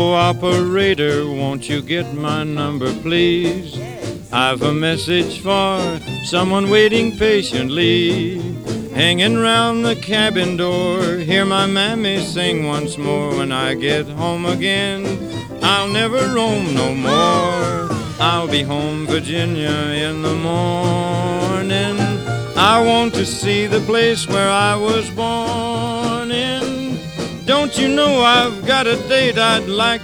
Oh, operator, won't you get my number, please? I've a message for someone waiting patiently. Hanging round the cabin door, hear my mammy sing once more. When I get home again, I'll never roam no more. I'll be home, Virginia, in the morning. I want to see the place where I was born in. Don't you know I've got a date I'd like